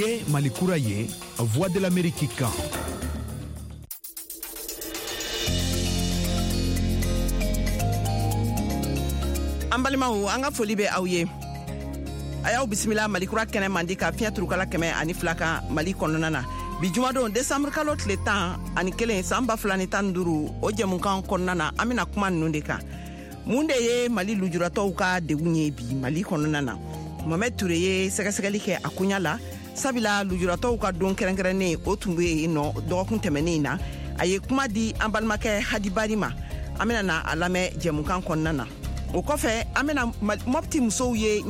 Niye Malikura ye, Voix de l'Amérique kan. An balimaw an ka foli bɛ aw ye. A y'aw bisimila Malikura kɛnɛ mandi ka fiɲɛ turukala 102 kan Mali kɔnɔna na. Bi jumadon décembre kalo tile 11 san 2015 o jɛmukan kɔnɔna na an bɛna kuma ninnu de kan. Mun de ye Mali lujuratɔw ka degun ye bi Mali kɔnɔna na. Mohamed Touré ye sɛgɛsɛgɛli kɛ a kunya la. Sabila lujuratɔw ka don kɛrɛnkɛrɛnnen o tun bɛ yen nɔ dɔgɔkun tɛmɛnen na. A ye kuma di an balimakɛ Hadibari ma. An bɛna na a lamɛn jɛmukan kɔnɔna na. O kɔfɛ an bɛna Mopti musow ye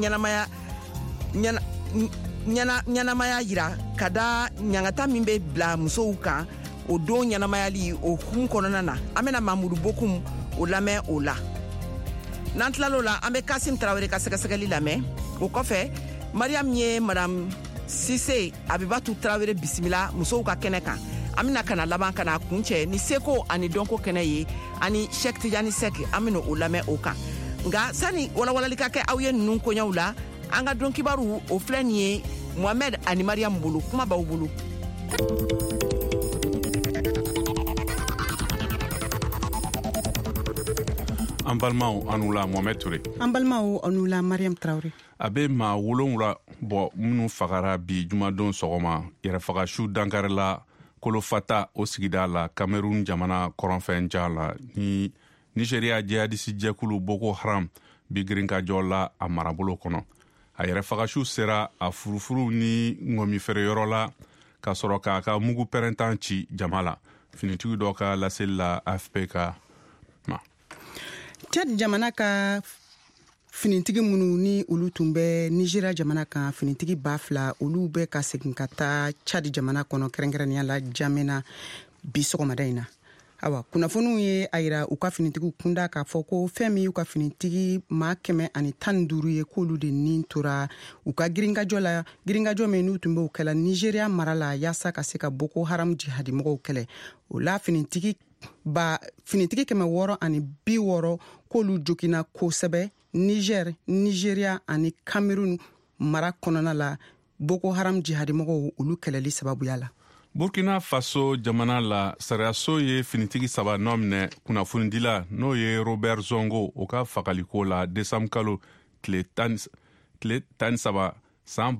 ɲɛnamaya yira ka da ɲangata min bɛ bila musow kan o don ɲɛnamayali o hukumu kɔnɔna na. An bɛna Mamudu Bokum o lamɛn o la. N'an tilal'o la an bɛ Kasim Tarawele ka sɛgɛsɛgɛli lamɛn. O kɔfɛ Mariam ye Madame Sise Abibatu Tarawele bisimila musow ka kɛnɛ kan. An bɛna kana laban kana kuncɛ ni seko ani dɔnko kɛnɛ ye ani Sheikh Tijani Sek an bɛna o lamɛn o kan. Nga sani walawalali ka kɛ aw ye ninnu koɲaw la an ka don kibaru o filɛ nin ye Mohamed ani Mariam bolo kuma b'aw bolo. An balimaw anu la Mohamed Touré. An balimaw anu la Mariam Traoré. A bɛ maa 7 bɔ minnu fagara bi jumadon sɔgɔma yɛrɛfagasu dankarila Kolofata o sigida la Cameroun jamana kɔrɔnfɛn ja la ni Nigeria jihadisi jɛkulu Boko Haram bi girinkajɔ la a marabolo kɔnɔ. A yɛrɛfagasu sera a furufuru ni ŋɔmifeereyɔrɔ la ka sɔrɔ k'a ka mugu pɛrɛntan ci jama la. Finitigi dɔ ka laseli la AFP ka ma. Tchad jamana ka finitigi minnu ni olu tun bɛ Nigeria jamana kan finitigi 2000 olu bɛ ka segin ka taa Tchad jamana kɔnɔ kɛrɛnkɛrɛnnenya la Jamena bi sɔgɔmada in na. Awa kunnafoniw ye a yira u ka finitigiw kunda k'a fɔ ko fɛn min y'u ka finitigi 115 ye k'olu de nin tora u ka girinkajɔ min n'u tun b'o kɛla Nigeria mara la yaasa ka se ka Boko Haram jihadimɔgɔw kɛlɛ. O la finitigi 660 k'olu jogina kosɛbɛ Niger, Nigeria ani Cameroun mara kɔnɔna la Boko Haram jihadimɔgɔw olu kɛlɛli sababuya la. Burkina Faso jamana la sariyaso ye finitigi 3 nɔ minɛ kunnafonidila n'o ye Robert Zongo o ka fagaliko la décembre kalo tile 13 san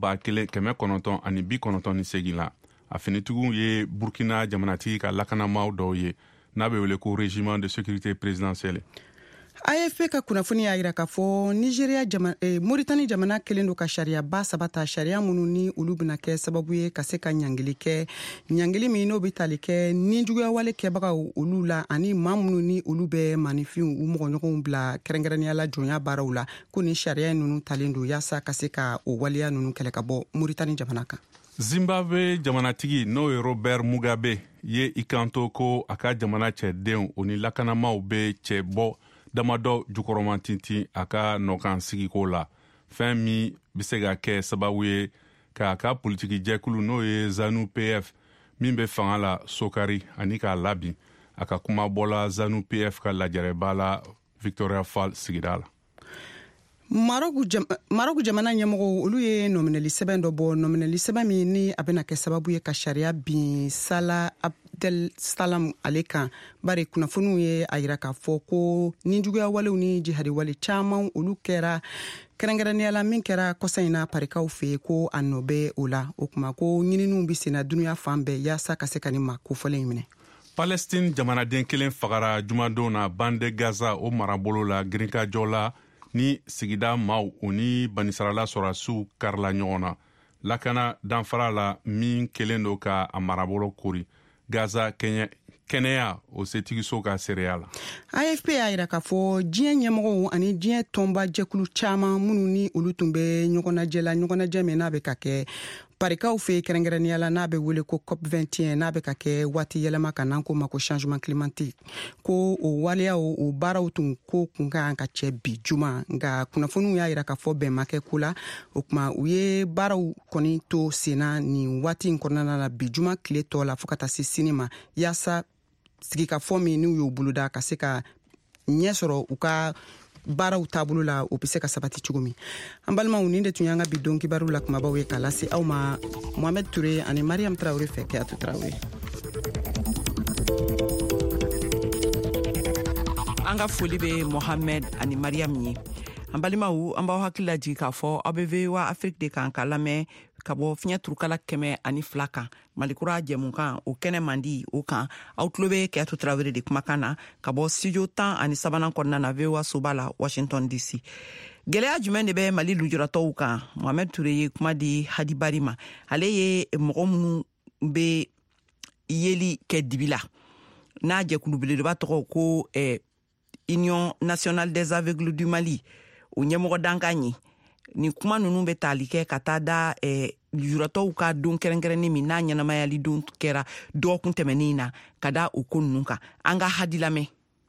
1998 la. A finitigiw ye Burkina jamanatigi ka lakanamaw dɔw ye n'a bɛ wele ko régiment de sécurité présidentielle. AFP ka kunnafoni y'a yira k'a fɔ Mauritanie jamana kelen do ka sariya ba sabata sariya minnu ni olu bɛna kɛ sababu ye ka se ka ɲangili kɛ ɲangili min n'o bɛ tali kɛ ni juguya wale kɛbagaw olu la ani maa minnu ni olu bɛ manifinw u mɔgɔɲɔgɔnw bila kɛrɛnkɛrɛnnenya la jɔnya baaraw la ko ni sariya ninnu talen do yaasa ka se ka o waleya ninnu kɛlɛ ka bɔ Mauritanie jamana kan. Zimbabwe jamanatigi n'o ye Robert Mugabe ye i kanto ko a ka jamana cɛdenw o ni lakanamaw bɛ cɛ bɔ damadɔ jukɔrɔma tintin a ka nɔkan sigiko la. Fɛn min bɛ se ka kɛ sababu ye k'a ka politiki jɛkulu n'o ye ZANU PF min bɛ fanga la sokari ani k'a labin. A ka kuma bɔla ZANU PF ka lajɛrɛba la Victoria Fall sigida la. Maroc jamana ɲɛmɔgɔw olu ye nominali sɛbɛn dɔ bɔ nominali sɛbɛn min ni a bɛna kɛ sababu ye ka sariya bin Salah Abdel Salam ale kan. Bari kunnafoniw ye a yira k'a fɔ ko ni juguya walew ni jihadi wale caman olu kɛra kɛrɛnkɛrɛnnenya la min kɛra kɔsa in na parikaw fɛ ko a nɔ bɛ o la. O kuma ko ɲininiw bɛ senna dunuya fan bɛɛ yaasa ka se ka ni ma kofɔlen in minɛ. Palestine jamanaden kelen fagara jumadon na bande Gaza o marabolo la girinkajɔ la ni sigida maaw o ni banisarala sɔrɔsiw karila ɲɔgɔn na. Lakana danfara la min kelen do ka a marabolo kori Gaza kɛnɛya o setigiso ka seereya la. AFP y'a yira k'a fɔ diɲɛ ɲɛmɔgɔw ani diɲɛ tɔnba jɛkulu caman minnu ni olu tun bɛ ɲɔgɔnnajɛ min n'a bɛ ka kɛ parikaw fɛ kɛrɛnkɛrɛnnenya la n'a bɛ wele ko COP21 n'a bɛ ka kɛ waati yɛlɛma kan n'an ko ma ko changement climatique ko o waleyaw o baaraw tun ko kun kan ka cɛ bi juma nka kunnafoniw y'a yira k'a fɔ bɛn ma kɛ ko la o kuma u ye baaraw kɔni to senna nin waati in kɔnɔna na bi juma tile tɔ la fo ka taa se sini ma yaasa sigikafɔ min n'u y'o boloda ka se ka ɲɛ sɔrɔ u ka baaraw taabolo la o bɛ se ka sabati cogo min. An balimaw nin de tun y'an ka bi don kibaru la kumabaw ye k'a lase aw ma Mohamed Touré ani Mariam Traoré fɛ Keyatu Traoré. An ka foli bɛ Mohamed ani Mariam ye. An balimaw an b'aw hakili lajigi k'a fɔ aw bɛ VOA Afrique de kan ka lamɛn ka bɔ fiɲɛ turukala 102 kan Malikura jɛmukan o kɛnɛ mandi o kan aw tulo bɛ Keyatu Traoré de kumakan na ka bɔ studio 13 kɔnɔna na VOA soba la Washington DC. Gɛlɛya jumɛn de bɛ Mali lujuratɔw kan? Mohamed Touré ye kuma di Hadi Bari ma. Ale ye mɔgɔ minnu bɛ yeli kɛ dibi la n'a jɛkulu belebeleba tɔgɔ ko Union nationale des aveugles du Mali o ɲɛmɔgɔ dankan ye ni kuma ninnu bɛ tali kɛ ka taa da lujuratɔw ka don kɛrɛnkɛrɛnni min n'a ɲɛnamayali don kɛra dɔgɔkun tɛmɛnin na ka da o ko ninnu kan. An ka Hadi lamɛn.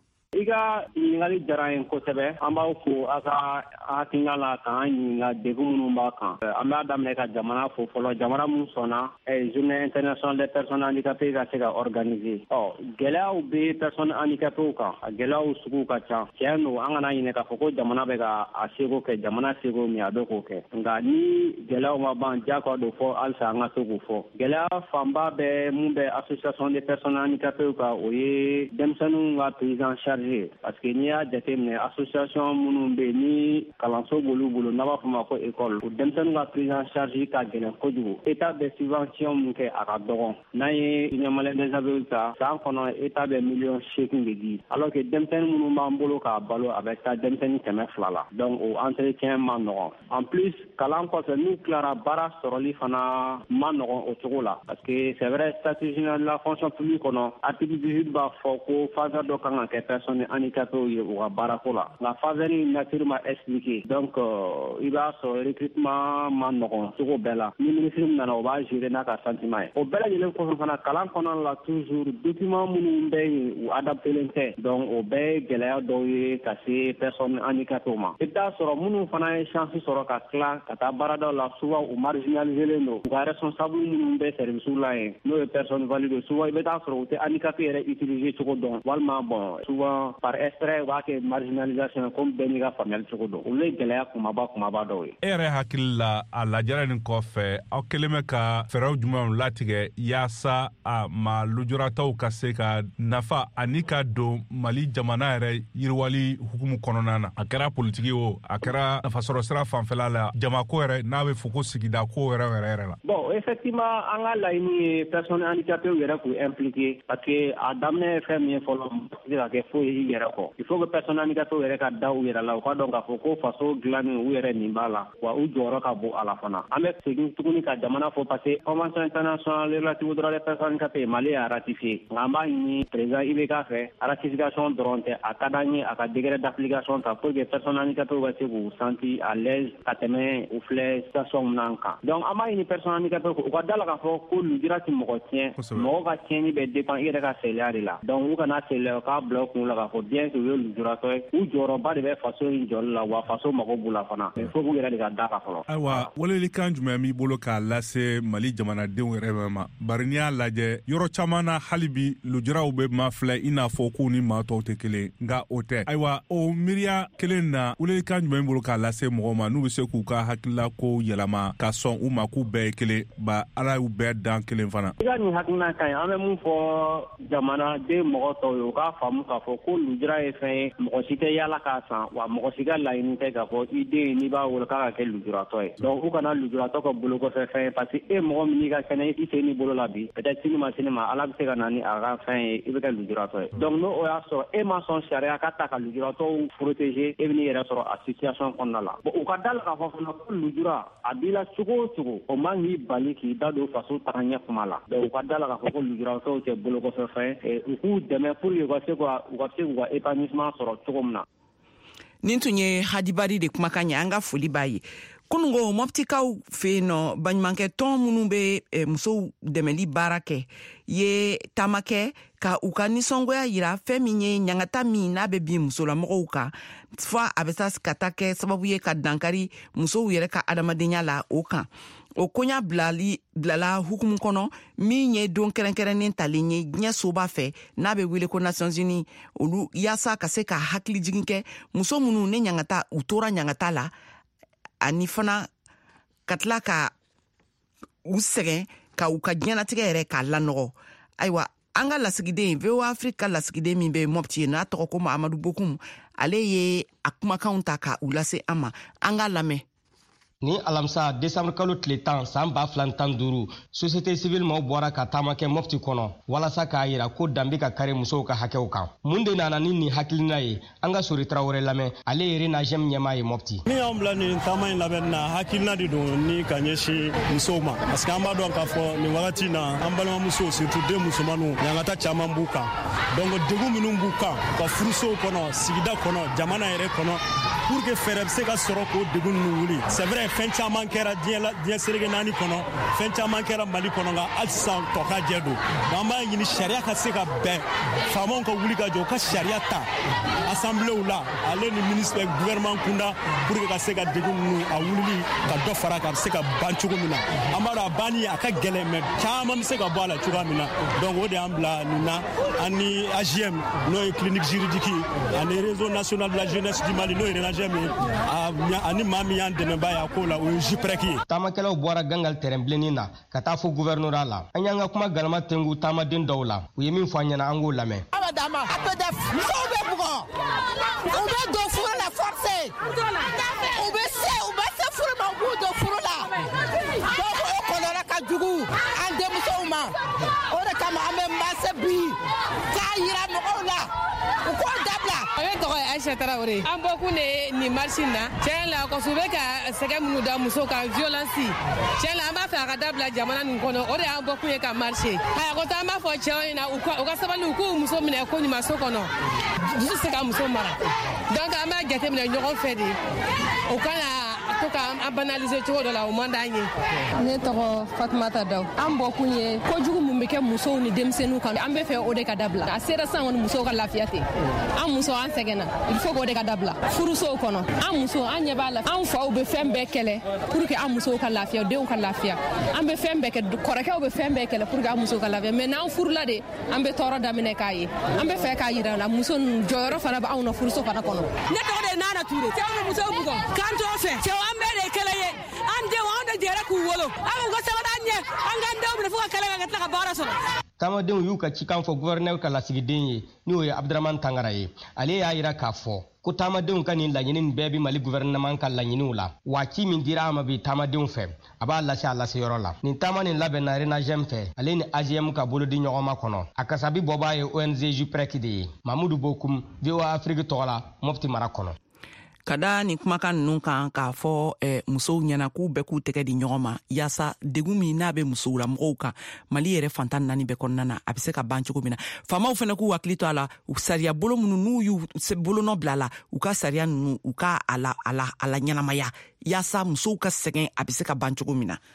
I ka ɲininkali diyara n ye kosɛbɛ. An b'aw fo a ka hakilina la k'an ɲininka degun minnu b'a kan. An b'a daminɛ ka jamana fo fɔlɔ. Jamana min sɔnna journée internationale des personnes handicapées ka se ka organiser. Gɛlɛyaw bɛ personnes handicapées kan. A gɛlɛyaw sugu ka ca. Tiɲɛ don an kana ɲinɛ k'a fɔ ko jamana bɛ ka a seko kɛ. Jamana seko min a bɛ k'o kɛ. Nka ni gɛlɛyaw ma ban diyagoya don fɔ halisa an ka se k'o fɔ. Gɛlɛya fanba bɛ mun bɛ association des personnes handicapées kan o ye denmisɛnninw ka prise en charge. Parce que n'i y'a jateminɛ association minnu bɛ ni kalanso b'olu bolo n'a b'a fɔ ma ko école o denmisɛnninw ka prise en charge ka gɛlɛn kojugu. État bɛ subvention min kɛ a ka dɔgɔ. N'an ye Union malienne des aveugles ta san kɔnɔ État bɛ $8 de di. Alors que denmisɛnnin minnu b'an bolo k'a balo a bɛ taa denmisɛnnin 200 la. Donc o entretien ma nɔgɔn. En plus kalan kɔfɛ n'u tilara baara sɔrɔli fana ma nɔgɔn o cogo la. Parce que c'est vrai statut général de la fonction publique kɔnɔ article 18 b'a fɔ ko faveur dɔ kan ka kɛ personne handicapées ye u ka baarako la. Nka faveur in nature ma expliqué. Donc i b'a sɔrɔ recrutement ma nɔgɔn cogo bɛɛ la. Ni ministre min nana o b'a gérer n'a ka sentiment ye. O bɛɛ lajɛlen kɔfɛ fana kalan kɔnɔna la toujours document minnu bɛ yen u adaptelen tɛ. Donc o bɛɛ ye gɛlɛya dɔw ye ka se personne handicapées ma. I bɛ taa sɔrɔ minnu fana ye chance sɔrɔ ka tila ka taa baaradaw la souvent u marginaliselen don. U ka responsable minnu bɛ service la yen n'o ye personne valide souvent i bɛ taa sɔrɔ u tɛ handicapé yɛrɛ utiliser cogo dɔn walima bon souvent par extrait u b'a kɛ marginalisation comme bɛɛ n'i ka faamuyali cogo dɔn. Olu ye gɛlɛya kumaba dɔw ye. E yɛrɛ hakili la a lajɛrɛ nin kɔfɛ aw kɛlen bɛ ka fɛɛrɛw jumɛnw latigɛ yaasa a ma lujuratɔw ka se ka nafa ani ka don Mali jamana yɛrɛ yiriwali hukumu kɔnɔna na. A kɛra politiki o a kɛra nafasɔrɔ sira fanfɛla la jamako yɛrɛ n'a bɛ fɔ ko sigida ko yɛrɛ la. Bon effectivement an ka laɲini ye personnes handicapées yɛrɛ k'u impliquer parce que a daminɛ ye fɛn min ye fɔlɔ ka kɛ foyi i yɛrɛ kɔ. Il faut que personnes handicapées yɛrɛ ka da u yɛrɛ la u ka dɔn k'a fɔ ko faso dilanni u yɛrɛ nin b'a la wa u jɔyɔrɔ ka bon a la fana. An bɛ segin tuguni ka jamana fɔ parce que convention internationale relative aux droits des personnes handicapées Mali y'a ratifié. Nka an b'a ɲini président IBK fɛ ratification dɔrɔn tɛ a ka d'an ye a ka degré d'application ta pour que personnes handicapées ka se k'u sentir à l'aise ka tɛmɛ u filɛ situation min na kan. Donc an b'a ɲini personnes handicapées u ka da la k'a fɔ ko lujura ti mɔgɔ tiɲɛ. Mɔgɔ ka tiɲɛni bɛ dépend i yɛrɛ ka seliya de la. Donc u kana seliya k'a bila kun la k'a fɔ bien que u ye lujuratɔ ye u jɔyɔrɔba de bɛ faso in jɔli la wa faso mago b'u la fana. Il faut k'u yɛrɛ de ka da ka fɔlɔ. Ayiwa welelikan jumɛn b'i bolo k'a lase Mali jamanadenw yɛrɛ ma bari n'i y'a lajɛ yɔrɔ caman na hali bi lujuraw bɛ ma filɛ i n'a fɔ k'u ni maa tɔw tɛ kelen nka o tɛ. Ayiwa o miiriya kelen na welelikan jumɛn b'i bolo k'a lase mɔgɔw ma n'u bɛ se k'u ka hakilila ko yɛlɛma ka sɔn u ma k'u bɛɛ ye kelen ba ala y'u bɛɛ dan kelen fana. I ka nin hakilina ka ɲi an bɛ mun fɔ jamanaden mɔgɔ tɔw ye u k'a faamu k'a fɔ ko lujura ye fɛn ye mɔgɔ si tɛ yaala k'a san wa mɔgɔ si ka laɲini tɛ k'a fɔ i den n'i b'a wolo k'a ka kɛ lujuratɔ ye. Donc u kana lujuratɔ ka bolo kɔfɛ fɛn ye parce que e mɔgɔ min n'i ka kɛnɛ i sen n'i bolo la bi peut-être sini ma ala bɛ se ka na ni a ka fɛn ye i bɛ kɛ lujuratɔ ye. Donc n'o y'a sɔrɔ e ma sɔn sariya ka ta ka lujuratɔw protéger e bɛ n'i yɛrɛ sɔrɔ a situation kɔnɔna la. Bon u ka da la k'a fɔ fana ko lujura a b'i la cogo o cogo o man k'i bali k'i da don faso tagaɲɛ kuma la. Donc u ka da la k'a fɔ ko lujuratɔw tɛ bolo kɔfɛ fɛn ye u k'u dɛmɛ pour u ka se k'u ka épanouissement sɔrɔ cogo min na. Nin tun ye Hadi Bari de kumakan ye an ka foli b'a ye. kunungo moptikaw fe no baɲumankɛ tɔn minnu be musow dɛmɛli baara kɛ ye tamakɛ ka u ka nisɔngoya yira fɛn min ye ɲangata min n'a bɛ bin musolamɔgɔw kan fa a bɛ ka taa kɛ sababu ye ka dankari musow yɛrɛ ka adamadenya la o kan. O koɲa bilala hukumu kɔnɔ min ye don kɛrɛnkɛrɛnnen talen ye diɲɛ soba fɛ n'a bɛ wele ko Nations Unies olu yaasa ka se ka hakili jigin kɛ muso minnu ne ɲangata u tora ɲangata la ani fana ka tila ka u sɛgɛn ka u ka diɲɛnatigɛ yɛrɛ k'a lanɔgɔ. Ayiwa an ka lasigiden VOA Afrique ka lasigiden min bɛ Mopti ye n'a tɔgɔ ko Amadu Bokum ale ye a kumakanw ta ka u lase an ma an ka lamɛn. Ni alamisa décembre kalo tile 10 san 2015 société civile maaw bɔra ka taama kɛ Mopti kɔnɔ walasa k'a yira ko danbe ka kari musow ka hakɛw kan. Mun de nana ni nin hakilina ye an ka Sori Tarawele lamɛn ale ye RENAGEM ɲɛmaa ye Mopti. Min y'an bila nin taama in labɛnni na hakilina de don ni ka ɲɛsin musow ma parce que an b'a dɔn k'a fɔ nin wagati na an balimamusow surtout den musomanninw ɲangata caman b'u kan donc degun minnu b'u kan ka furusow kɔnɔ sigida kɔnɔ jamana yɛrɛ kɔnɔ pour que fɛɛrɛ bɛ se ka sɔrɔ k'o degun ninnu wuli. C'est vrai fɛn caman kɛra diɲɛ selege naani kɔnɔ fɛn caman kɛra Mali kɔnɔ nka hali sisan tɔ ka jɛ don. An b'a ɲini sariya ka se ka bɛn faamaw ka wuli ka jɔ u ka sariya ta assemblée la ale ni ministre gouvernement kunda pour que ka se ka degun ninnu a wulili ka dɔ fara ka se ka ban cogo min na. An b'a dɔn a banni a ka gɛlɛn mais caman bɛ se ka bɔ a la cogoya min na donc o de y'an bila nin na an ni AGM n'o ye clinique juridique ani réseau national de la jeunesse du Mali n'o ye RENAGEM ye ani maa min y'an dɛmɛba ye a ko la o ye JIPREC ye. Taamakɛlaw bɔra gangal terrain bilennin na ka taa fo gouvernorat la an y'an ka kuma galama tengu taamaden dɔw la u ye min fɔ an ɲɛna an k'o lamɛn. Abadama APDF musow bɛ bugɔ u bɛ don furu la forcé u bɛ se furu ma u b'u don furu la donc o kɔlɔlɔ ka jugu an denmusow ma o de kama an bɛ manse bi k'a yira mɔgɔw la u k'o dabila. Ne tɔgɔ ye Aïcha Tarawele. An bɔkun de ye nin marche na tiɲɛ la kɔsɔ bɛ ka sɛgɛ minnu da muso kan violence tiɲɛ la an b'a fɛ a ka dabila jamana nin kɔnɔ o de y'an bɔkun ye ka marche a ko an b'a fɔ cɛw ɲɛna u ka sabali u k'u muso minɛ ko ɲuman so kɔnɔ dusu se ka muso mara donc an b'a jateminɛ ɲɔgɔn fɛ de o kana to ka an banaliser cogo dɔ la o man d'an ye. Ne tɔgɔ Fatumata Daw. An bɔkun ye kojugu mun bɛ kɛ musow ni denmisɛnninw kan an bɛ fɛ o de ka dabila a sera sisan kɔni musow ka lafiya tɛ an muso an sɛgɛnna il faut k'o de ka dabila furusow kɔnɔ an muso an ɲɛ b'a la an faw bɛ fɛn bɛɛ kɛlɛ pour que an musow ka lafiya denw ka lafiya an bɛ fɛn bɛɛ kɛ kɔrɔkɛw bɛ fɛn bɛɛ kɛlɛ pour que an musow ka lafiya mais n'an furula de an bɛ tɔɔrɔ daminɛ k'a ye an bɛ fɛ k'a yira la muso ninnu jɔyɔrɔ fana bɛ anw na furuso fana kɔnɔ. Ne tɔgɔ de ye Nana Ture cɛw bɛ musow bugɔ k'an t'o fɛ cɛw an bɛɛ de ye kelen ye an denw anw de jɛra k'u wolo an ka sabali an ɲɛ an k'an denw minɛ fo ka kɛlɛ ka tila ka baara sɔrɔ. Taamadenw y'u ka cikan fɔ gouverneur ka lasigiden ye n'o ye Abdramane Tangara ye ale y'a yira k'a fɔ ko taamadenw ka nin laɲini nin bɛɛ bi Mali gouvernement ka laɲiniw la wa ci min dira a ma bi taamadenw fɛ a b'a lase a laseyɔrɔ la nin taama nin labɛnna RENAGEM fɛ ale ni AGM ka bolodi ɲɔgɔn ma kɔnɔ a kasabi bɔbaa ye ONG JIPREC de ye Mamudu Bokum VOA Afrique tɔgɔ la Mopti mara kɔnɔ. Ka da nin kumakan ninnu kan k'a fɔ musow ɲɛna k'u bɛɛ k'u tɛgɛ di ɲɔgɔn ma yaasa degun min n'a bɛ musowla mɔgɔw kan Mali yɛrɛ fantan 4 bɛɛ kɔnɔna na a bɛ se ka ban cogo min na faamaw fana k'u hakili to a la u sariya bolo minnu n'u y'u bolonɔ bila a la u ka sariya ninnu u ka a la ɲɛnamaya yaasa musow ka sɛgɛn a bɛ se ka ban cogo min na.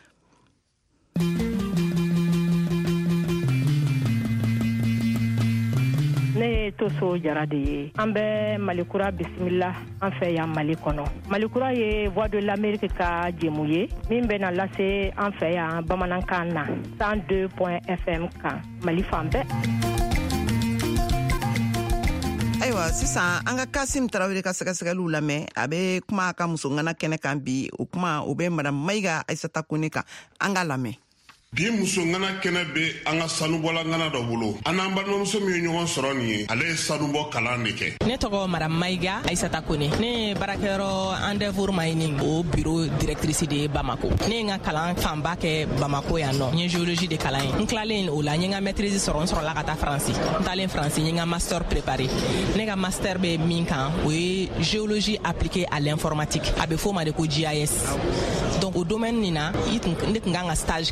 Ne ye Toso Jara de ye an bɛ Malikura bisimila an fɛ yan Mali kɔnɔ. Malikura ye Voix de l'Amérique ka jɛmu ye min bɛna lase an fɛ yan bamanankan na 102.FM kan Mali fan bɛɛ. Ayiwa sisan an ka Kasim Tarawele ka sɛgɛsɛgɛliw lamɛn a bɛ kuma a ka musongana kɛnɛ kan bi o kuma o bɛ Madame Mayiga Aissata Kone kan an ka lamɛn. Bi muso ngana kɛnɛ be an ka sanubɔla ngana dɔ bolo an n'an balimamuso min ye ɲɔgɔn sɔrɔ nin ye ale ye sanubɔ kalan de kɛ. Ne tɔgɔ Madame Mayiga Aissata Kone ne ye baarakɛyɔrɔ Endeavour Mining o bureau directrice de ye Bamako. Ne ye n ka kalan fanba kɛ Bamako yan nɔ n ye géologie de kalan ye n tilalen o la n ye n ka maîtrise sɔrɔ n sɔrɔla ka taa Faransi n taalen Faransi n ye n ka master préparé ne ka master bɛ min kan o ye géologie appliquée à l'informatique a bɛ f'o ma de ko GIS donc o domaine nin na ne tun kan ka stage kɛ n ye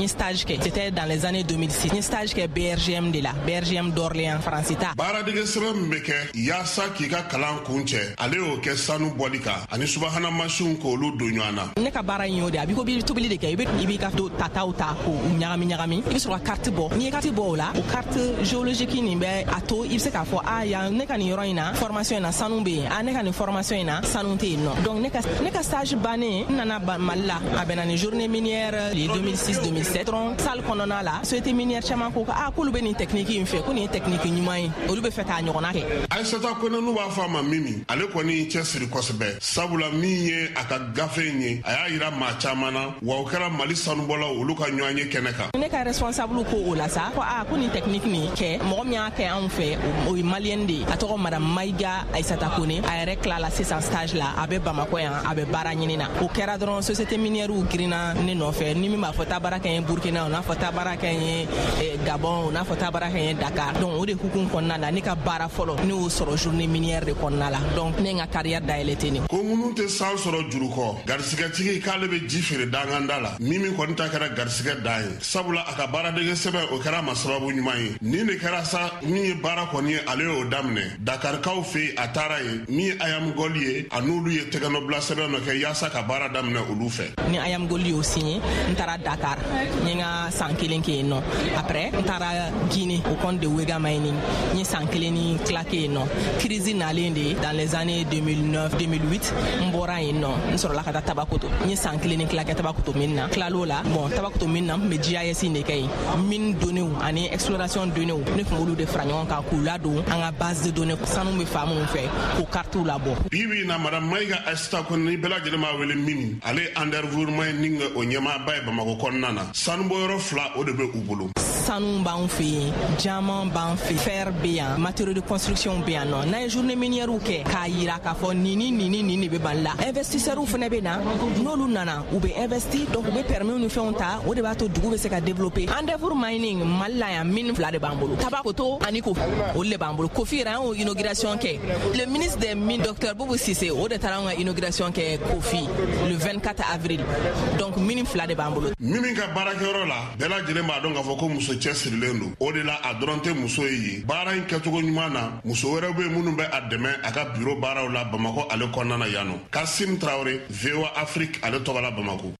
stage kɛ, c'était dans les années 2006. Ni stage kɛ BRGM de la, BRGM d'Orléans Francita. Baaradege sɛbɛn min bɛ kɛ yaasa k'i ka kalan kun cɛ, ale y'o kɛ sanu bɔli kan ani subahana mansinw k'olu don ɲɔgɔn na. Ne ka baara in y'o de a b'i ko b'i tobili de kɛ, i b'i ka tataw ta k'u ɲagami ɲagami, i bɛ sɔrɔ ka carte bɔ. N'i ye carte bɔ o la, o carte géologique nin bɛ a to i bɛ se k'a fɔ yan ne ka nin yɔrɔ in na formation in na sanu bɛ yen, ne ka nin formation in na sanu tɛ yen nɔ. Donc ne ka stage bannen n nana Mali la, a bɛnna ni journée minière 2006-2007 dɔrɔn salle kɔnɔna la société minière caman ko k'olu bɛ nin technique in fɛ, ko nin ye technique ɲuman ye, olu bɛ fɛ k'a ɲɔgɔnna kɛ. Aïssata Kone n'u b'a fɔ a ma Mimi, ale kɔni cɛsiri kosɛbɛ, sabula min ye a ka gafe in ye a y'a yira maa caman na, wa o kɛra Mali sanubɔlaw olu ka ɲɔgɔn ye kɛnɛ kan. Ne ka responsable ko o la sa, ko nin technique nin kɛ mɔgɔ min y'a kɛ anw fɛ o ye malien de ye, a tɔgɔ madame Maïga Aïssata Kone, a yɛrɛ tilala sisan stage la, a bɛ Bamako yan, a bɛ baara ɲini na. O kɛra dɔrɔn société minière girinna ne nɔfɛ, ni min b'a fɔ taa baara kɛ ye Burkina, o n'a fɔ taa baara kɛ ye Gabon, o n'a fɔ taa baara kɛ ye Dakar. Donc o de hukumu kɔnɔna la ne ka baara fɔlɔ ne y'o sɔrɔ journée minière de kɔnɔna la. Donc ne ka carrière dayɛlɛ ten ne. Ko minnu tɛ san sɔrɔ juru kɔ, garisigɛtigi k'ale bɛ ji feere danganda la, min kɔni ta kɛra garisigɛ dan ye, sabula a ka baaradege sɛbɛn o kɛra ma sababu ɲuman ye. Nin de kɛra sa min ye baara kɔni ye ale y'o daminɛ Dakarkaw fɛ a taara ye min Ayam Goli ye a n'olu ye tɛgɛnɔbila sɛbɛn dɔ kɛ yaasa ka baara daminɛ olu fɛ. Ni Ayam Goli y'o signé n taara Dakar, n ye n ka san 1 kɛ yen nɔ. Après n taara Guinée au compte de Wega Mining, n ye san 1 ni tila kɛ yen nɔ. Crise nalen de dans les années 2009-2008 n bɔra yen nɔ, n sɔrɔla ka taa Tabakoto, n ye san 1 ni tila kɛ Tabakoto mine na. Tilal'o la Tabakoto mine na n tun bɛ GIS de kɛ yen, mine données ani exploration données ne tun b'olu de fara ɲɔgɔn kan k'u ladon an ka base de données sanu bɛ fa minnu fɛ k'u karitiw labɔ. Bibi na madame Maïga Aïssata Kone ni bɛɛ lajɛlen b'a wele Mimi, ale endervurement ni o ɲɛmaaba ye Bamako kɔnɔna na, sanubɔyɔrɔ 2 o de bɛ u bolo. Sanu b'an fɛ yen, diamant b'an fɛ, fer bɛ yan, matériaux de construction bɛ yan nɔ. N'an ye journée minière kɛ k'a yira k'a fɔ nin de bɛ Mali la, investisseurs fana bɛ na, n'olu nana u bɛ investir, donc u bɛ permis ni fɛnw ta, o de b'a to dugu bɛ se ka développer. Endeavour Mining Mali la yan mine 2 de b'an bolo, Tabakoto ani Kofi, olu de b'an bolo. Kofi yɛrɛ an y'o inauguration kɛ, le ministre des mines Dr Boubou Cissé o de taara an ka inauguration kɛ Kofi le 24 avril, donc mine 2 de b'an bolo. Mimi ka baarakɛyɔrɔ la bɛɛ lajɛlen b'a dɔn k'a fɔ ko muso cɛsirilen don, o de la a dɔrɔn tɛ muso ye baara in kɛcogo ɲuman na, muso wɛrɛ bɛ minnu bɛ a dɛmɛ a ka bureau baaraw la Bamako ale kɔnɔna na yan nɔ. Kasim Traoré, VOA Afrique, ale tɔgɔ la Bamako.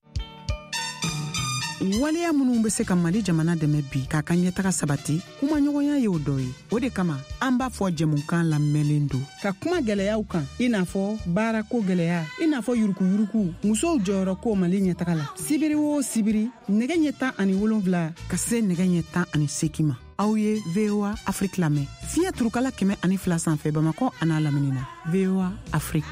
Waleya minnu bɛ se ka Mali jamana dɛmɛ bi k'a ka ɲɛtaga sabati, kuma ɲɔgɔnya ye o dɔ ye. O de kama an b'a fɔ jɛmukan lamɛnlen don ka kuma gɛlɛyaw kan, i n'a fɔ baarako gɛlɛya, i n'a fɔ yurukuyuruku, musow jɔyɔrɔ ko Mali ɲɛtaga la. Sibiri o sibiri nɛgɛ ɲɛ 17 ka se nɛgɛ ɲɛ 18 ma. Aw ye VOA Afrique lamɛn fiɲɛ turukala 102 sanfɛ Bamako a n'a lamini na. VOA Afrique.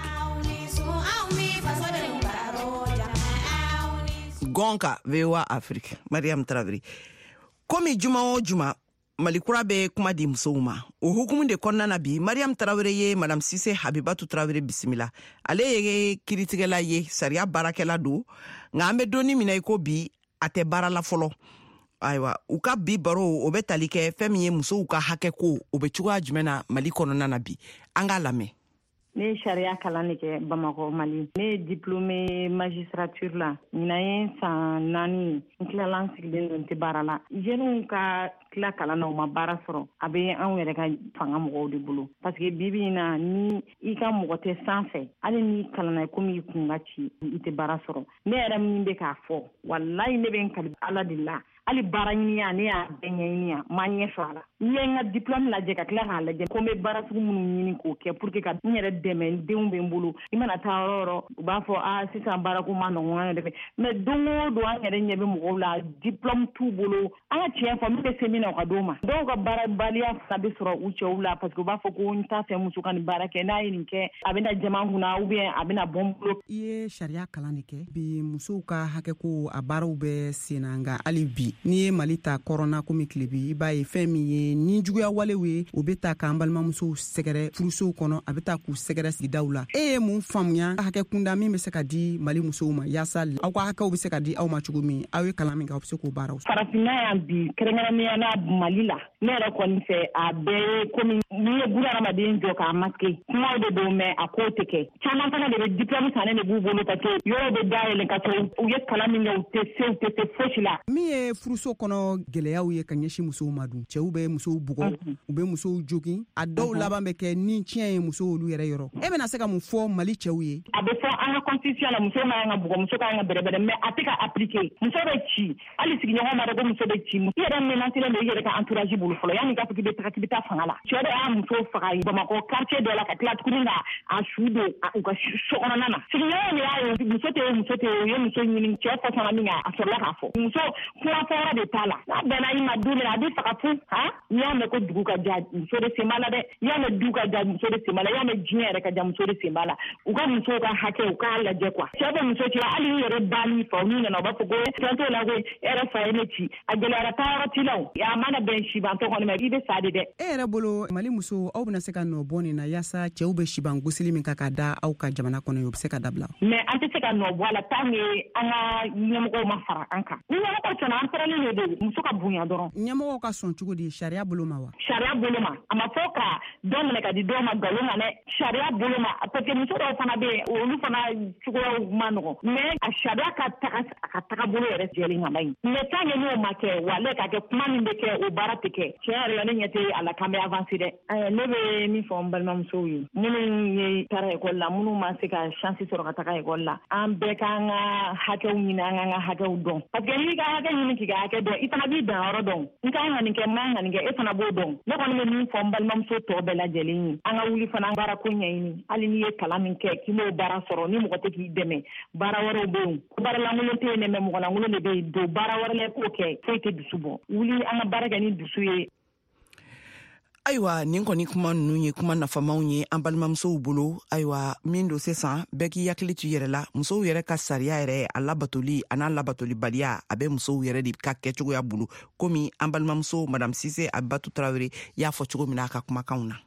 Gonka VOA Afrique, Mariam Traoré. Komi juma o juma Malikura bɛ kuma di musow ma. O hukumu de kɔnɔna na bi Mariam Traoré ye Madame Sise Habibatu Traoré bisimila. Ale ye kiritigɛla ye, sariya baarakɛla don, nka an bɛ donni mina i ko bi a tɛ baara la fɔlɔ. Ayiwa, u ka bi baro o bɛ tali kɛ fɛn min ye musow ka hakɛ ko o bɛ cogoya jumɛn na Mali kɔnɔna na bi. An k'a lamɛn. Ne ye sariya kalan de kɛ Bamako Mali. Ne ye diplômé magistrature la. Ɲinan ye san 4 n tilala n sigilen don tɛ baara la. Jeunes ka tila kalan na u ma baara sɔrɔ. A bɛ anw yɛrɛ ka fanga mɔgɔw de bolo. Parce que bibi in na ni i ka mɔgɔ tɛ sanfɛ, hali ni kalanna komi i kun ka ci, i tɛ baara sɔrɔ. Ne yɛrɛ min bɛ k'a fɔ, wallahi ne bɛ n kali Ala de la. Ali baara ɲiniya ne y'a bɛɛ ɲɛɲiniya ma ɲɛ sɔrɔ a la. N ye n ka diplôme lajɛ ka tila k'a lajɛ ko n bɛ baara sugu minnu ɲini k'o kɛ pour que ka n yɛrɛ dɛmɛ, n denw bɛ n bolo. I mana taa yɔrɔ yɔrɔ u b'a fɔ sisan baarako ma nɔgɔn an yɛrɛ fɛ, mais don o don an yɛrɛ ɲɛ bɛ mɔgɔw la diplôme t'u bolo. An ka tiɲɛ fɔ min bɛ se min na o ka d'o ma. Dɔw ka baarabaliya fana bɛ sɔrɔ u cɛw la parce que u b'a fɔ ko n t'a fɛ muso ka nin baara kɛ, n'a ye nin kɛ a bɛna jama kun na ou bien a bɛna bɔ n bolo. I ye sariya kalan de kɛ bi musow ka hakɛko a baaraw bɛ sen na, nka hali bi n'i ye Mali ta kɔrɔna komi tile bi i b'a ye fɛn min ye ni juguya walew ye o be taa k'an balimamusow sɛgɛrɛ furusow kɔnɔ a be taa k'u sɛgɛrɛ sigidaw la e ye mun faamuya hakɛ kunda min be se ka di Mali musow ma yaasa aw ka hakɛw be se ka di aw ma cogo min aw ye kalan min kɛ aw be se k'o baaraw farafinna yan bi kɛrɛnkɛrɛnnenya na Mali la ne yɛrɛ kɔni fɛ a bɛɛ komi ni ye buna hadamaden jɔ k'a maske kumaw de don mɛ a ko tɛ kɛ caman fana de bɛ diplôme sannen de b'u bolo ka to yɔrɔ bɛ dayɛlɛn ka to u ye kalan min kɛ u tɛ se fosi la min ye furuso kɔnɔ gɛlɛyaw ye ka ɲɛsin musow ma dun cɛw bɛ musow bugɔ u bɛ musow jogin a dɔw laban bɛ kɛ ni tiɲɛ ye musow olu yɛrɛ yɔrɔ e bɛna se ka mun fɔ Mali cɛw ye a bɛ fɔ an ka constitution la muso ma kan ka bugɔ muso ka kan ka bɛrɛbɛrɛ mais a tɛ ka appliquer muso bɛ ci hali sigiɲɔgɔn ma dɔn ko muso bɛ ci i yɛrɛ menantilen don i yɛrɛ ka entourage bolo fɔlɔ yanni i k'a fɔ k'i bɛ taa fanga la cɛ de y'a muso faga Bamakɔ quartier dɔ la ka tila tuguni ka a su don u ka so kɔnɔna na sigiɲɔgɔn de y'a ye muso tɛ ye u ye muso ɲini cɛ fɔsɔnna min a sɔrɔla k'a fɔ muso kuma fɔra de t'a la n'a bɛnna i ma don min na a bɛ faga fu n'i y'a mɛn ko dugu ka ja muso de sen b'a la dɛ n'i y'a mɛn du ka ja muso de sen b'a la n'i y'a mɛn diɲɛ yɛrɛ ka ja muso de sen b'a la u ka musow ka hakɛ u k'a lajɛ quoi cɛ bɛ muso ci hali i yɛrɛ banni fɛ n'u nana u b'a fɔ ko fɛn t'o la ko e yɛrɛ fa ye ne ci a gɛlɛyara taa yɔrɔ t'i la a mana bɛn sibantɔ kɔni ma i bɛ sa de dɛ e yɛrɛ bolo Mali musow aw bɛna se ka nɔ bɔ nin na yaasa cɛw bɛ siban gosili min ka da aw ka jamana kɔnɔ o bɛ se ka dabila mais an tɛ se ka nɔ bɔ a la tant que an ka ɲɛmɔgɔw ma fara an kan ni ɲɛmɔgɔw sɔnna an pɛrɛnnen de don muso ka bonya dɔrɔn ɲɛmɔgɔw ka sɔn cogo di sariya bolo ma wa sariya bolo ma a ma fɔ ka dɔ minɛ ka di dɔw ma nkalon na dɛ sariya bolo ma parce que muso dɔw fana bɛ yen olu fana cogoyaw ma nɔgɔn mais a sariya ka taga bolo yɛrɛ jɛlen ka ɲi mais tant que n'o ma kɛ wa ale ka kɛ kuma min bɛ kɛ o baara tɛ kɛ tiɲɛ yɛrɛ la ne ɲɛ tɛ a la k'an bɛ avancer dɛ ne bɛ min fɔ n balimamusow ye minnu ye taara ekɔli la minnu ma se ka chance sɔrɔ ka taga ekɔli la an bɛɛ k'an ka hakɛw ɲini an k'an ka hakɛw dɔn parce que n'i ka hakɛ ɲini k'i ka hakɛ dɔn i fana b'i dan yɔrɔ dɔn n ka ŋa nin kɛ n ma ŋa nin kɛ e fana b'o dɔn ne kɔni bɛ min fɔ n balimamuso tɔ bɛɛ lajɛlen ye an ka wuli fana baara ko ɲɛɲini hali n'i ye kalan min kɛ k'i m'o baara sɔrɔ ni mɔgɔ tɛ k'i dɛmɛ baara wɛrɛw bɛ yen baara lankolon tɛ yen mɛ mɔgɔ lankolon de bɛ yen don baara wɛrɛ la k'o kɛ foyi tɛ dusu bɔ wuli an ka baara kɛ ni dusu ye ayiwa nin kɔni kuma ninnu ye kuma nafamaw ye an balimamusow bolo ayiwa min do sisan bɛɛ k'i hakili to yɛrɛ la musow yɛrɛ ka sariya yɛrɛ a labatoli a n'a labatolibaliya a bɛ musow yɛrɛ de ka kɛcogoya bolo komi an balimamuso madame Sise Abibatu Tarawele y'a fɔ cogo min na a ka kumakanw na.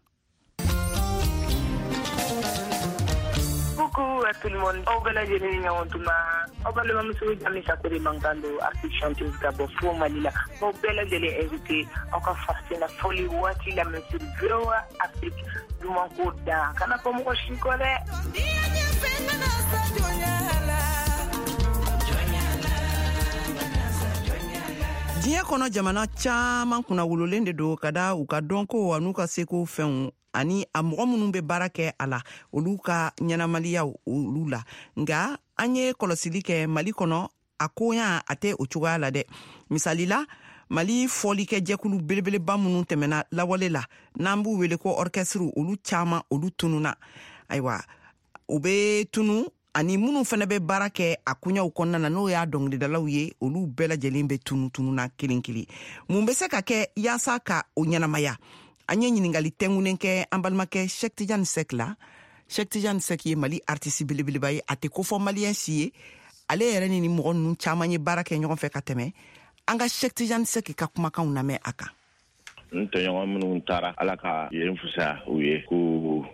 Coucou à tout le monde. Au bel ajeli nyawantuma. Au bel mamuso jami sakuri mangando artiste chanteuse Gabo Fo Malila. Au bel ajeli invité encore fascina folie wati la monsieur Groa Afrique du manko da. Kana ko mo shikole. Diɲɛ kɔnɔ jamana caman kunna wololen de don ka da u ka dɔn ko an'u ka seko fɛnw ani a mɔgɔ minnu bɛ baara kɛ a la olu ka ɲɛnamaliya olu la nka an ye kɔlɔsili kɛ Mali kɔnɔ a koya a tɛ o cogoya la dɛ misali la Mali fɔlikɛ jɛkulu belebeleba minnu tɛmɛna lawale la n'an b'u wele ko orchestre olu caman olu tununa ayiwa u bɛ tunu ani minnu fana bɛ baara kɛ a kuɲaw kɔnɔna na n'o y'a dɔnkilidalaw ye olu bɛɛ lajɛlen bɛ tununa kelen kelen mun bɛ se ka kɛ yaasa ka o ɲɛnamaya an ye ɲiningali tɛngunen kɛ an balimakɛ Cheikh Tidiane Seck la Cheikh Tidiane Seck ye Mali artiste belebeleba ye a tɛ ko fɔ maliyɛn si ye ale yɛrɛ ni mɔgɔ ninnu caman ye baara kɛ ɲɔgɔn fɛ ka tɛmɛ an ka Cheikh Tidiane Seck ka kumakanw lamɛn a kan. n tɔɲɔgɔn minnu taara ala ka yen fusaya u ye k'u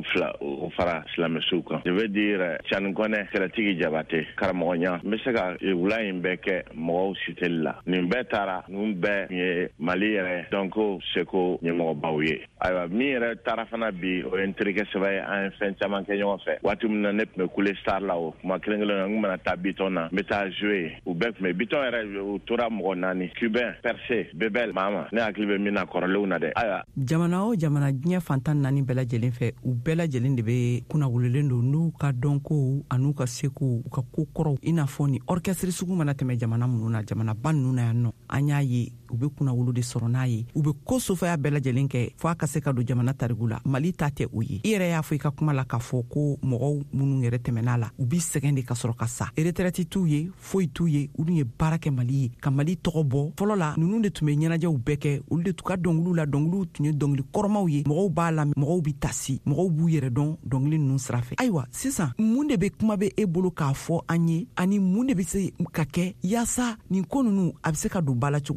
fara silamɛsuw kan je veux dire Cani Kɔnɛ Kɛlɛtigi Jabate karamɔgɔɲa n bɛ se ka wula in bɛɛ kɛ mɔgɔw siteli la nin bɛɛ taara ninnu bɛɛ ye Mali yɛrɛ dɔnko seko ɲɛmɔgɔbaw ye ayiwa min yɛrɛ taara fana bi o ye n terikɛ sɛbɛ ye an ye fɛn caman kɛ ɲɔgɔn fɛ waati min na ne tun bɛ kule star la o kuma kelen kelen na n kun bɛna taa Bitɔn na n bɛ taa jouer u bɛɛ tun bɛ Bitɔn yɛrɛ u tora mɔgɔ 4 Cubain Percé Bebel Mama ne hakili bɛ min na kɔrɔlenw na dɛ ayiwa jamana o jamana diɲɛ fantan 4 bɛɛ lajɛlen fɛ u bɛɛ lajɛlen de bɛ kunnawololen don n'u ka dɔnko an'u ka seko u ka ko kɔrɔw i n'a fɔ ni orchestre sugu mana tɛmɛ jamana minnu na jamanaba ninnu na yan nɔ an y'a ye u bɛ kunnawolo de sɔrɔ n'a ye u bɛ ko sofaya bɛɛ lajɛlen kɛ fɔ a ka se ka don jamana tarigu la Mali ta tɛ o ye i yɛrɛ y'a fɔ i ka kuma la k'a fɔ ko mɔgɔw minnu yɛrɛ tɛmɛna la u b'i sɛgɛn de ka sɔrɔ ka sa retraite t'u ye foyi t'u ye olu ye baara kɛ Mali ye ka Mali tɔgɔ bɔ fɔlɔ la ninnu de tun bɛ ɲɛnajɛw bɛɛ kɛ olu de tun ka dɔnkiliw la dɔnkiliw tun ye dɔnkili kɔrɔmaw ye mɔgɔw b'a la mɔgɔw bɛ tasi mɔgɔw b'u yɛrɛ dɔn dɔnkili ninnu sira fɛ ayiwa sisan mun de bɛ kuma bɛ e bolo k'a fɔ an ye ani mun de bɛ se ka kɛ yaasa nin ko ninnu a bɛ se ka don ba la cogo di ni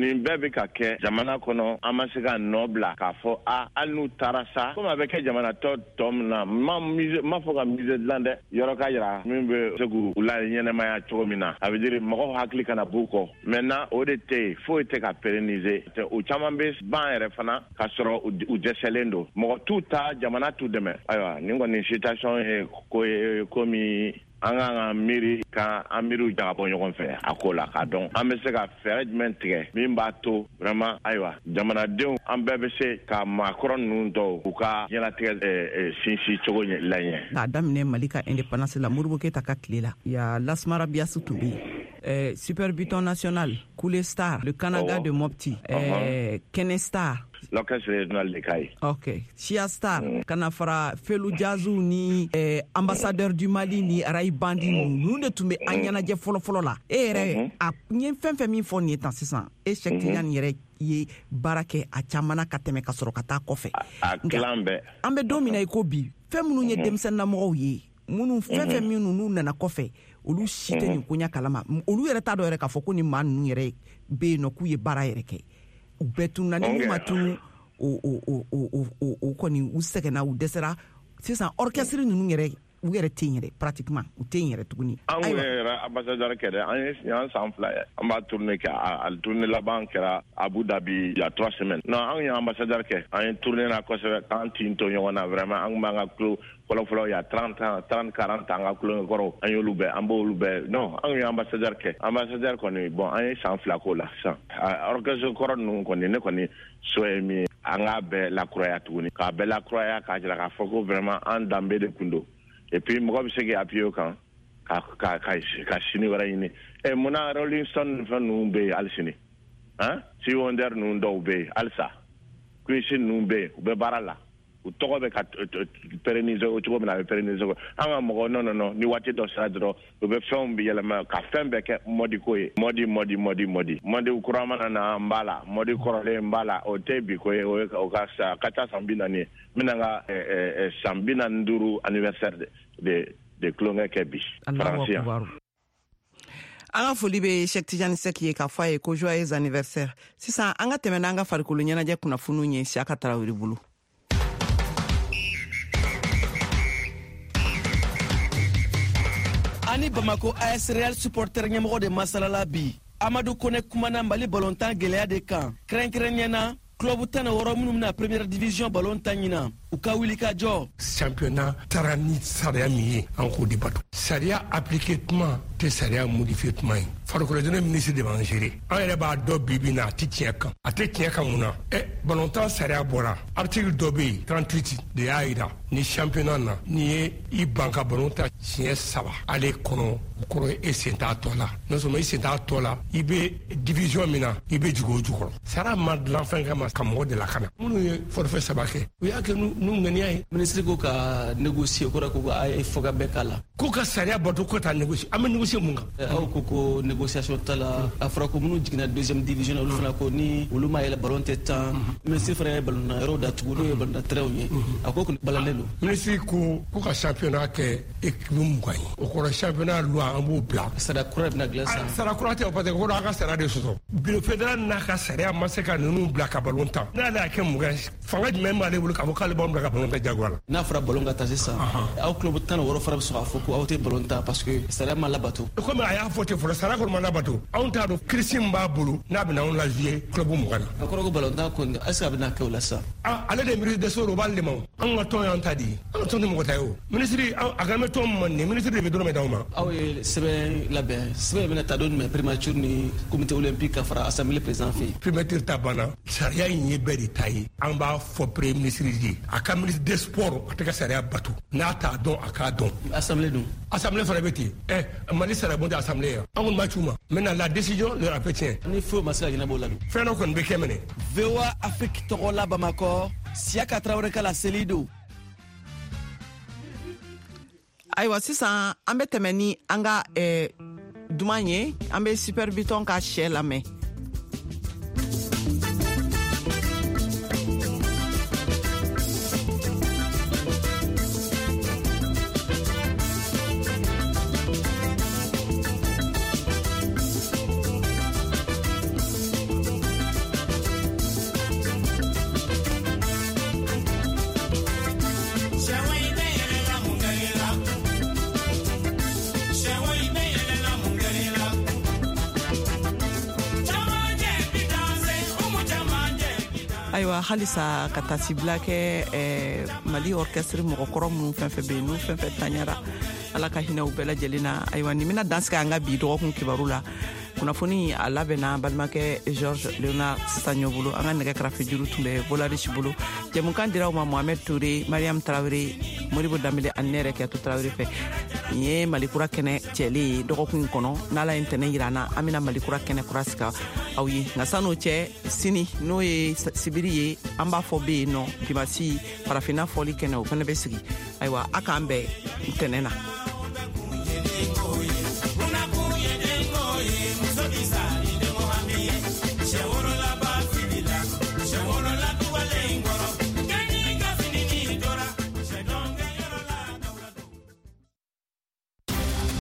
nin bɛɛ bɛ ka kɛ jamana kɔnɔ an ma se ka nɔ bila k'a fɔ hali n'u taara sa komi a bɛ kɛ jamana tɔ min na ma fɔ ka mise dilan dɛ yɔrɔ ka yira min bɛ se k'u la ɲɛnɛmaya cogo min na a veut dire mɔgɔw hakili kana b'u kɔ maintenant o de tɛ yen foyi tɛ ka pérenniser o caman bɛ ban yɛrɛ fana ka sɔrɔ u dɛsɛlen don mɔgɔ t'u ta jamana t'u dɛmɛ ayiwa nin kɔni situation ye ko ye komi an ka miiri ka an miiriw jagabɔ ɲɔgɔn fɛ a ko la k'a dɔn an bɛ se ka fɛɛrɛ jumɛn tigɛ min b'a to vraiment ayiwa jamanadenw an bɛɛ bɛ se ka maakɔrɔ ninnu dɔw u ka diɲɛlatigɛ sinsin cogo la ɲɛ k'a daminɛ mali ka indépendance la Modibo Keyita ka tile la ya Lasmara Biassou tun bɛ yen Super Buton National Kule Star le Kanaga de Mopti Kene Star l'orchestre régional de Kayi. Ok. Chia Star, kana fara Felu Jazzu ni ambassadeur du Mali ni Arayi Bandi nous de tumbe anyanaje folo la. E yɛrɛ a ɲe fɛn min fɔ nin ye tan sisan e Cheikh Tidiane yɛrɛ ye baara kɛ a camana ka tɛmɛ ka sɔrɔ ka taa kɔfɛ. A kilan bɛɛ. An bɛ don min na i ko bi fɛn minnu ye denmisɛnninlamɔgɔw ye minnu fɛn minnu n'u nana kɔfɛ olu si tɛ nin koɲa kalama olu yɛrɛ t'a dɔn yɛrɛ k'a fɔ ko ni maa ninnu yɛrɛ bɛ yen nɔ k'u ye baara yɛrɛ kɛ u bɛɛ tununa ni ma tunu o kɔni u sɛgɛnna u dɛsɛra sisan orchestre ninnu yɛrɛ u yɛrɛ tɛ yen yɛrɛ pratiquement u tɛ yen yɛrɛ tuguni. An yɛrɛ ambassadeur kɛ dɛ an ye san 2 ye an b'a tournée kɛ a tournée laban kɛra Abu Dhabi il y a 3 semaines non an ye ambassadeur kɛ an ye tournée na kosɛbɛ k'an tin to ɲɔgɔn na vraiment an b'an ka kulo fɔlɔ il y a 30 ans 40 ans an ka kulo kɔrɔ an y'olu bɛɛ an b'olu bɛɛ non an ye ambassadeur kɛ ambassadeur kɔni bon an ye san 2 k'o la sisan orchestre kɔrɔ ninnu kɔni ne kɔni souhait min an k'a bɛɛ lakuraya tuguni k'a bɛɛ lakuraya k'a jira k'a fɔ ko vraiment an danbe de kun don et puis mɔgɔ bɛ se k'i appuyer o kan ka sini wɛrɛ ɲini munna Rolling Stone fɛn ninnu bɛ yen hali sini Stevie Wonder ninnu dɔw bɛ yen halisa Quincy ninnu bɛ yen u bɛ baara la u tɔgɔ bɛ ka pérenniser o cogo min na a bɛ pérenniser an ka mɔgɔ non ni waati dɔ sera dɔrɔn u bɛ fɛnw bɛ yɛlɛma ka fɛn bɛɛ kɛ mɔdi ko ye mɔdi kura mana na n b'a la mɔdi kɔrɔlen n b'a la o tɛ bi ko ye o ka ca san 40 ye n bɛna n ka san 45 anniversaire de kulonkɛ kɛ bi faransi yan. An ka foli bɛ Cheikh Tidiane Seck ye k'a fɔ a ye ko joyeux anniversaire sisan an ka tɛmɛ n'an ka farikolo ɲɛnajɛ kunnafoniw ye Siaka Tarawele bolo. Ani Bamako AS Real supporter ɲɛmɔgɔ de masalala bi Amadou Kone kumana Mali ballontan gɛlɛya de kan kɛrɛnkɛrɛnniyana club 16 minnu bɛna première division ballontan ɲina u ka wuli ka jɔ championnat taara ni sariya min ye an k'o de bato sariya appliqué tuma tɛ sariya modifié tuma ye farikolo dɛmɛ ministre de b'an gérer an yɛrɛ b'a dɔn bi na a tɛ tiɲɛ kan mun na ballontan sariya bɔra article dɔ bɛ yen 38 de y'a jira ni championnat na n'i ye i ban ka ballontan siɲɛ 3 ale kɔnɔ o kɔrɔ ye e sen t'a tɔ la non seulement i sen t'a tɔ la i bɛ division min na i bɛ jigin o jukɔrɔ sariya ma dilan fɛn kama ka mɔgɔ de lakana minnu ye forfait 3 kɛ u y'a kɛ n'u ŋaniya ye ministre ko ka négocier o kɔrɔ ko a ye fɔ ka bɛɛ k'a la ko ka sariya bato ko ta négocier an bɛ négocier mun kan aw ko négociation ta la a fɔra ko minnu jiginna 2e division na olu fana ko ni olu ma yɛlɛ ballon tɛ tan ministre fana ye ballon na yɔrɔ datugu n'o ye ballon na terrain ye a ko balalen don ministre ko ka championnat kɛ équipe 20 ye o kɔrɔ championnat loi an b'o bila sara kura bɛna dilan sisan sara kura tɛ parce que ko an ka sara de sɔsɔ bureau fédéral n'a ka sariya ma se ka ninnu bila ka ballon tan n'ale y'a kɛ mun kɛ fanga jumɛn b'ale bolo k'a fɔ k'ale b'anw bila ka ballon tan jagoya la n'a fɔra ballon ka taa sisan aw club 16 fana bɛ sɔn k'a fɔ ko aw tɛ ballon ta parce que sariya ma labato komi a y'a fɔ ten fɔlɔ sariya kɔni ma labato anw t'a dɔn kirisi min b'a bolo n'a bɛna anw lavier club 20 na a kɔrɔ ko ballon tan kɔni est-ce que a bɛna kɛ o la sisan ale de ministre des sports o b'ale de ma an ka tɔn y'an ta de ye an ka tɔn tɛ mɔgɔ ta ye o ministre a kan bɛ tɔn min ma nin ministre de bɛ dɔrɔmɛ d'aw ma aw ye sɛbɛn labɛn sɛbɛn bɛna ta don jumɛn primature ni comité olympique ka fara assemblée président fɛ yen primature ta banna sariya in ye bɛɛ de ta ye an b'a fɔ premier ministre ye a ka ministre des sports a tɛ ka sariya bato n'a t'a dɔn a k'a dɔn assemblée dun assemblée fana bɛ ten Mali sariya bon tɛ assemblée ye an kɔni b'a c'u ma maintenant la décision leur appartient ni foyi ma se ka ɲɛnabɔ o la dun fɛn dɔ kɔni bɛ kɛ minɛ VOA Afrique tɔgɔ la Bamakɔ Siaka Tarawele ka la seli don ayiwa sisan an bɛ tɛmɛ ni an ka duman ye an bɛ Super Biton ka sɛ lamɛn ayiwa halisa ka taa sibila kɛ mali orchestre mɔgɔkɔrɔ minnu fɛn fɛn bɛ yen n'u fɛn fɛn taɲara ala ka hinɛ u bɛɛ lajɛlen na ayiwa nin bɛna dansigi an ka bi dɔgɔkun kibaru la kunnafoni a labɛnna balimakɛ Georges Léonard Sagno bolo an ka nɛgɛ kɛrɛfɛ juru tun bɛ Bolarich bolo jɛmukan dira u ma Mohamed Touré Mariam Traoré Modibo Dambele ani ne yɛrɛ Kiyatu Traoré fɛ nin ye malikura kɛnɛ cɛlen ye dɔgɔkun in kɔnɔ n'ala ye ntɛnɛn yira an na an bɛna malikura kɛnɛ kura sigi aw ye nka san'o cɛ sini n'o ye sibiri ye an b'a fɔ bɛ yen nɔ dimansi farafinna fɔli kɛnɛ o fana bɛ sigi ayiwa a k'an bɛn ntɛnɛn na